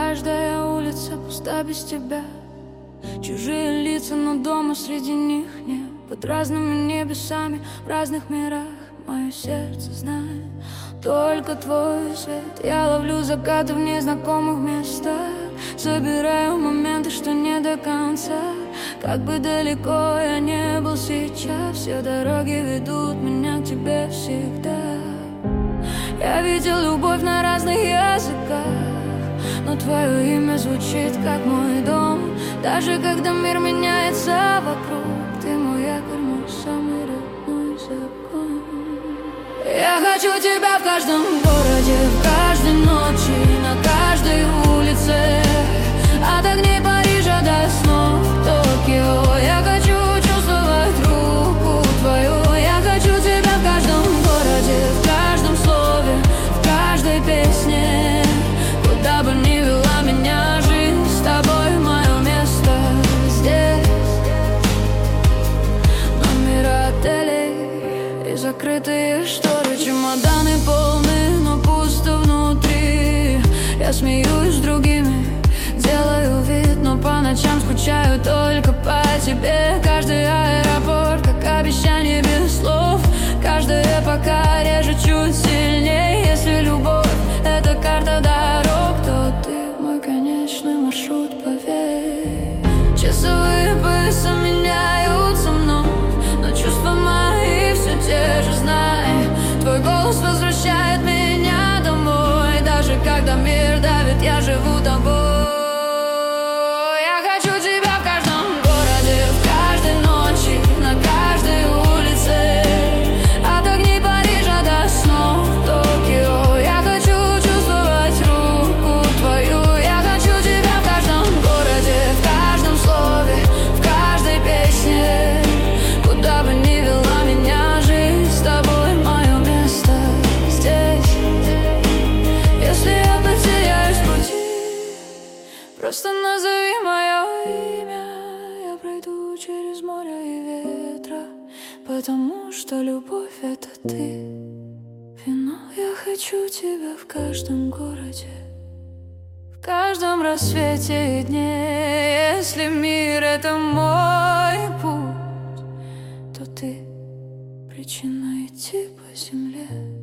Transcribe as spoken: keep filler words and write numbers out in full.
каждая улица пуста без тебя. Чужие лица, но дома среди них нет. Под разными небесами, в разных мирах. Мое сердце знает только твой свет. Я ловлю закаты в незнакомых местах. Собираю моменты, что не до конца. Как бы далеко я не был сейчас, все дороги ведут меня к тебе всегда. Я видел любовь на разных языках, но твое имя звучит как мой дом. Даже когда мир меняется вокруг, ты мой якорь, мой самый родной закон. Я хочу тебя в каждом городе, в каждой ночи, на каждой улице. От огней Парижа до снов Токио. Я хочу чувствовать руку твою. Я хочу тебя в каждом городе, в каждом слове, в каждой песне. Куда бы ни вела меня жизнь, с тобой мое место здесь. Номера отелей и закрытые шторы. Чемоданы полны, но пусто внутри. Я смеюсь с другими, делаю вид, но по ночам скучаю только по тебе. Каждый аэропорт, как обещание без слов. Каждая пока режет чуть сильнее. Если любовь — это карта дорог, то ты мой конечный маршрут, поверь. Часовые пояса меняются вновь, но чувства мои все те же, знай. Твой голос возвращает меня домой. Даже когда мир давит, я живу тобой. Просто назови мое имя, я пройду через море и ветра, потому что любовь — это ты. Вино, я хочу тебя в каждом городе, в каждом рассвете и дне. Если мир — это мой путь, то ты — причина идти по земле.